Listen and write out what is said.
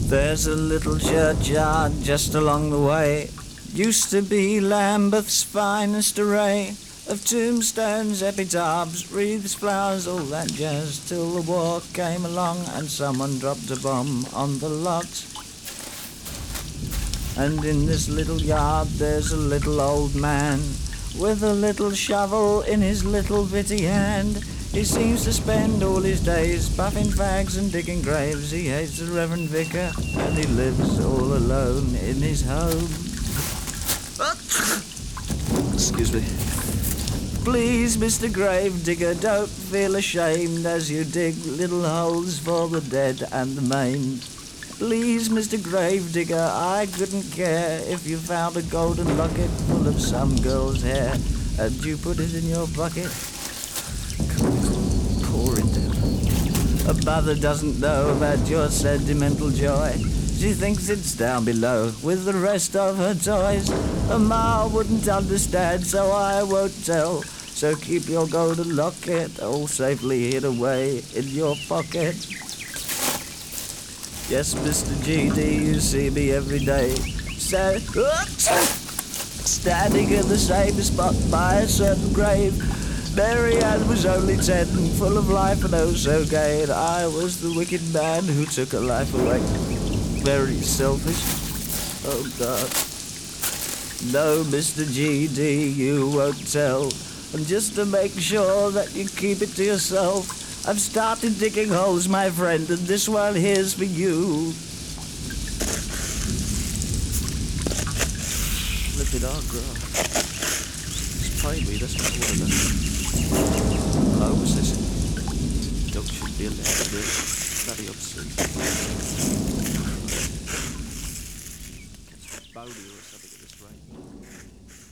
There's a little churchyard just along the way. Used to be Lambeth's finest array of tombstones, epitaphs, wreaths, flowers, all that jazz, till the war came along and someone dropped a bomb on the lot. And in this little yard there's a little old man with a little shovel in his little bitty hand. He seems to spend all his days puffing fags and digging graves. He hates the Reverend Vicar and he lives all alone in his home. Excuse me. Please, Mr. Gravedigger, don't feel ashamed as you dig little holes for the dead and the maimed. Please, Mr. Gravedigger, I couldn't care if you found a golden locket full of some girl's hair and you put it in your bucket. Poor endeavour. A mother doesn't know about your sentimental joy. She thinks it's down below with the rest of her toys. A ma wouldn't understand, so I won't tell. So keep your golden locket all safely hid away in your pocket. Yes, Mr. GD, you see me every day. Standing in the same spot by a certain grave. Mary Ann was only 10, full of life and oh so gay, and I was the wicked man who took her life away. Very selfish. Oh God. No, Mr. GD, you won't tell. And just to make sure that you keep it to yourself, I've started digging holes, my friend, and this one here's for you. Look at our grass. It's plainly, that's what I want to know. Hello, what's this? Dog should be allowed to do it. Bloody obscene. Catch a bodie or something at this rate.